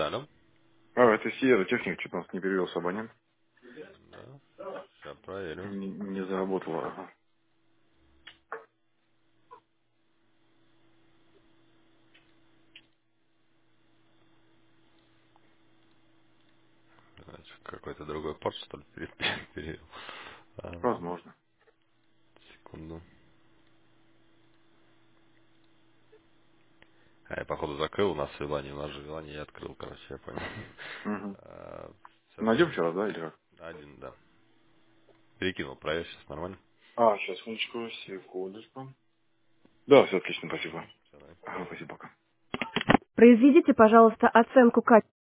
Да, алло. Это Сиера техник, что-то у нас не перевелся абонент. Да. Сейчас проверю. Не заработало. Ага. Значит, какой-то другой порт, что ли, перевел. А, Возможно. секунду. А я, походу, закрыл у нас Вилани. У нас же Вилани я открыл, короче, я понял. Угу. Сейчас Найдем вчера, да, или как? один, да. Перекинул, проверь, сейчас нормально. Сейчас, секундочку. Да, все отлично, спасибо. Все, Ага, спасибо, пока. Произведите, пожалуйста, оценку качества.